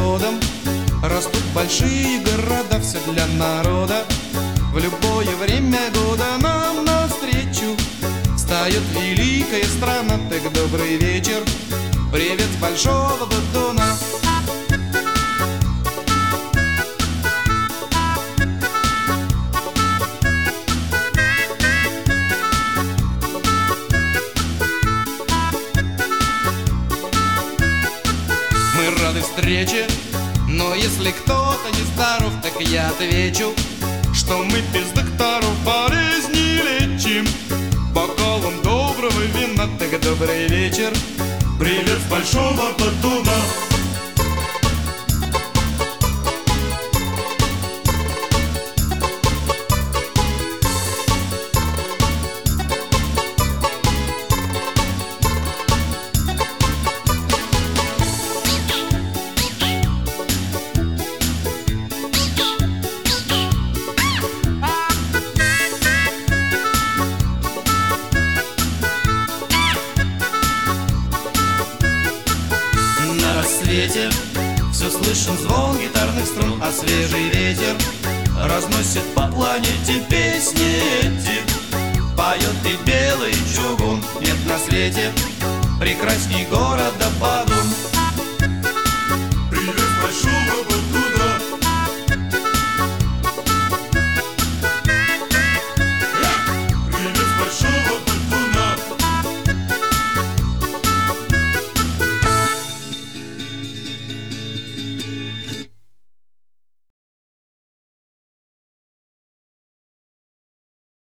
годом растут большие города, все для народа. В любое время года нам навстречу встает великая страна. Так добрый вечер, привет с большого батуна. Мы рады встрече, но если кто-то не здоров, так я отвечу, что мы без докторов болезни лечим бокалом доброго вина. Так добрый вечер, привет с большого батуна. Все слышен звон гитарных струн, а свежий ветер разносит по планете песни эти. Поет и белый чугун, нет на свете прекрасней города Баду.